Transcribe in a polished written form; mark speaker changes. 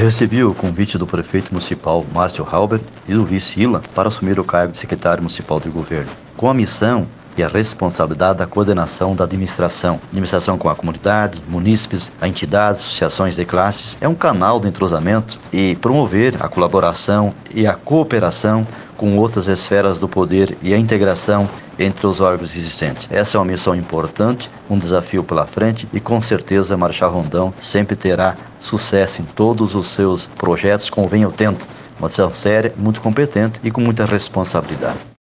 Speaker 1: recebi o convite do prefeito municipal Márcio Halber e do vice Ila para assumir o cargo de secretário municipal de governo, com a missão e a responsabilidade da coordenação da administração com a comunidade, munícipes, a entidades, associações de classes. É um canal de entrosamento e promover a colaboração e a cooperação com outras esferas do poder e a integração entre os órgãos existentes. Essa é uma missão importante, um desafio pela frente e com certeza Marechal Rondão sempre terá sucesso em todos os seus projetos, como vem eu tendo. Uma missão séria, muito competente e com muita responsabilidade.